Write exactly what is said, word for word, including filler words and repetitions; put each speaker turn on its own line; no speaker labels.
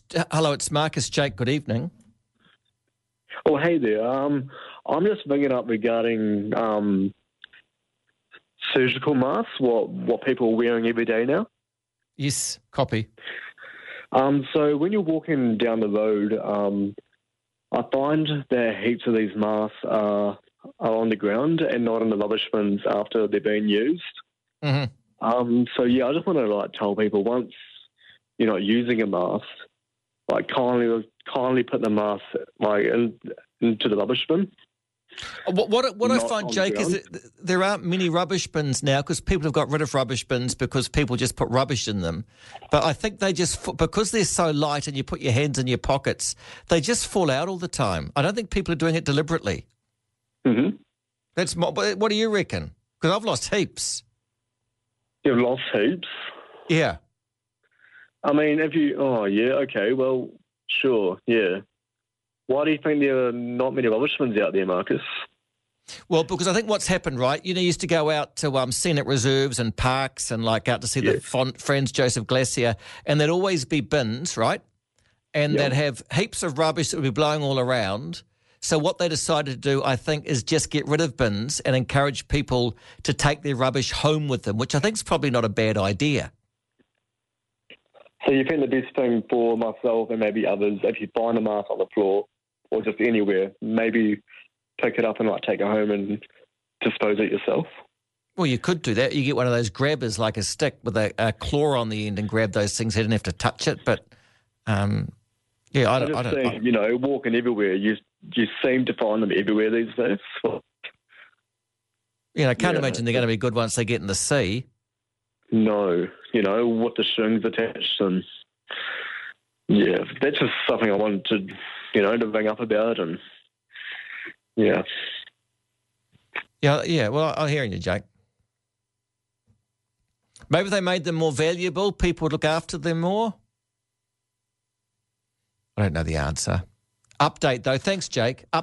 Hello, it's Marcus. Jake, good evening.
Oh, hey there. Um, I'm just ringing up regarding um, surgical masks, what, what people are wearing every day now.
Yes, copy.
Um, so when you're walking down the road, um, I find that heaps of these masks are, are on the ground and not in the rubbish bins after they're being used.
Mm-hmm.
Um, so, yeah, I just want to like tell people once you're not using a mask, like kindly, kindly put the mask like in, into the rubbish bin.
What what, what I
Not
find,
on
Jake,
the
is
ground.
that there aren't many rubbish bins now because people have got rid of rubbish bins because people just put rubbish in them. But I think they just, because they're so light and you put your hands in your pockets, they just fall out all the time. I don't think people are doing it deliberately.
Mm-hmm.
That's my, what do you reckon? Because I've lost heaps.
You've lost heaps.
Yeah.
I mean, if you, oh, yeah, okay, well, sure, yeah. Why do you think there are not many rubbish bins out there, Marcus?
Well, because I think what's happened, right, you know, you used to go out to um, scenic reserves and parks and, like, out to see
Yeah.
the font, Friends Joseph Glacier, and there'd always be bins, right? And
Yep.
they'd have heaps of rubbish that would be blowing all around. So what they decided to do, I think, is just get rid of bins and encourage people to take their rubbish home with them, which I think is probably not a bad idea.
So you think the best thing for myself and maybe others, if you find a mask on the floor or just anywhere, maybe pick it up and like take it home and dispose it yourself?
Well, you could do that. You get one of those grabbers, like a stick with a, a claw on the end, and grab those things. You don't have to touch it, but um, yeah, I
I
don't.
just
I don't
think,
I,
you know, walking everywhere, you you seem to find them everywhere these days.
you know, I can't
Yeah.
imagine they're going to be good once they get in the sea.
No, you know, with the strings attached and yeah, that's just something I wanted to, you know, to ring up about and yeah.
Yeah, yeah. Well, I'm hearing you, Jake. Maybe if they made them more valuable, people would look after them more. I don't know the answer. Update, though. Thanks, Jake. Up-